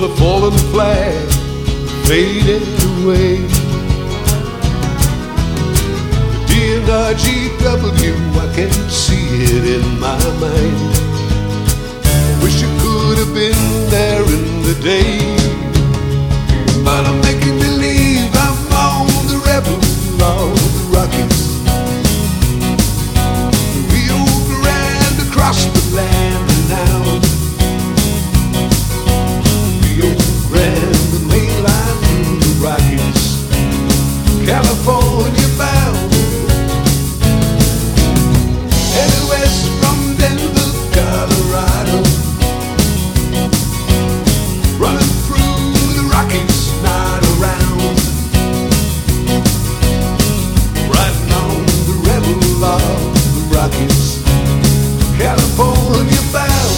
the fallen flag faded away. The DNRGW, I can see it in my mind. Wish I could have been there in the day, but I'm making believe I'm on the rebel of the Rockies. Rio Grande across the land now. Rio Grande, the main line through the Rockies, California bound. Headed west from Denver, Colorado, running through the Rockies, not around. Riding on the rebel of the Rockies, California bound.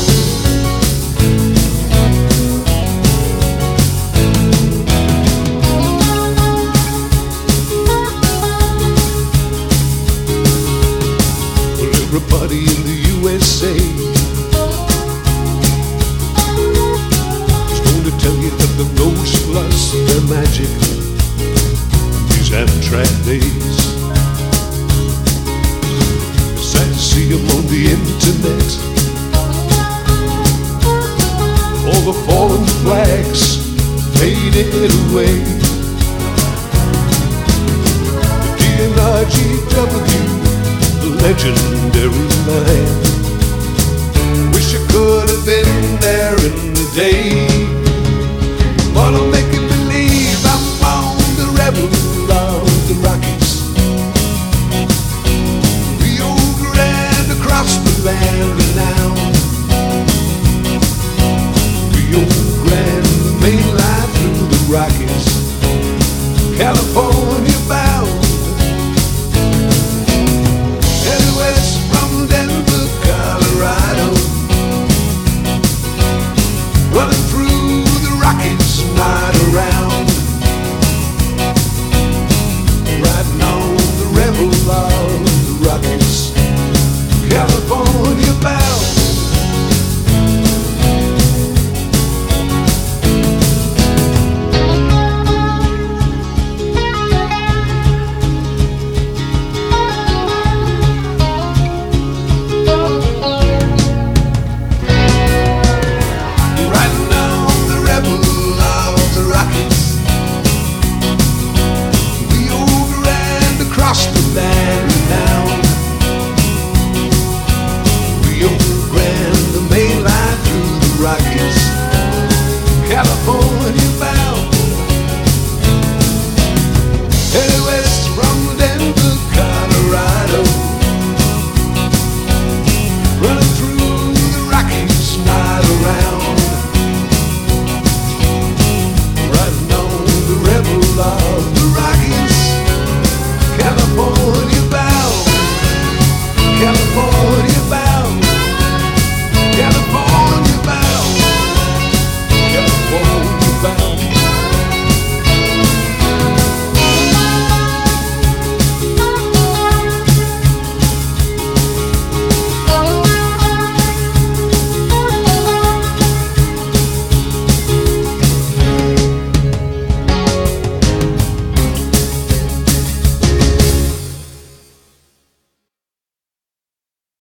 Well, everybody in the USA is going to tell you that the roads plus their magic these Amtrak days. Sad to see them on the internet, all the fallen flags faded away. The DNRGW, the legendary line. Wish I could have been there in the day,